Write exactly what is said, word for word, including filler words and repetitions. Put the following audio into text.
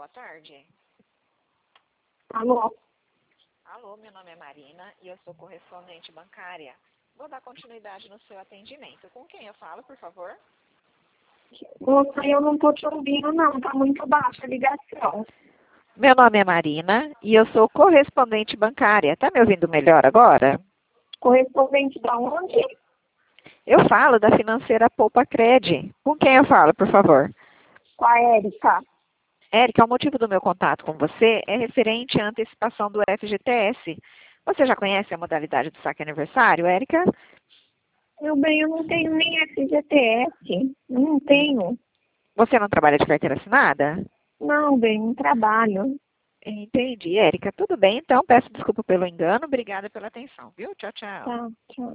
boa tarde. Alô? Alô, meu nome é Marina e eu sou correspondente bancária. Vou dar continuidade no seu atendimento. Com quem eu falo, por favor? Moça, eu não tô te ouvindo, não. Tá muito baixa a ligação. Meu nome é Marina e eu sou correspondente bancária. Tá me ouvindo melhor agora? Correspondente da onde? Eu falo da financeira Poupa Cred. Com quem eu falo, por favor? Com a Érica. Érica, o motivo do meu contato com você é referente à antecipação do F G T S. Você já conhece a modalidade do saque aniversário, Érica? Meu bem, eu não tenho nem F G T S. Eu não tenho. Você não trabalha de carteira assinada? Não, bem, não trabalho. Entendi, Érica. Tudo bem, então. Peço desculpa pelo engano. Obrigada pela atenção, viu? Tchau, tchau. Tá, tchau.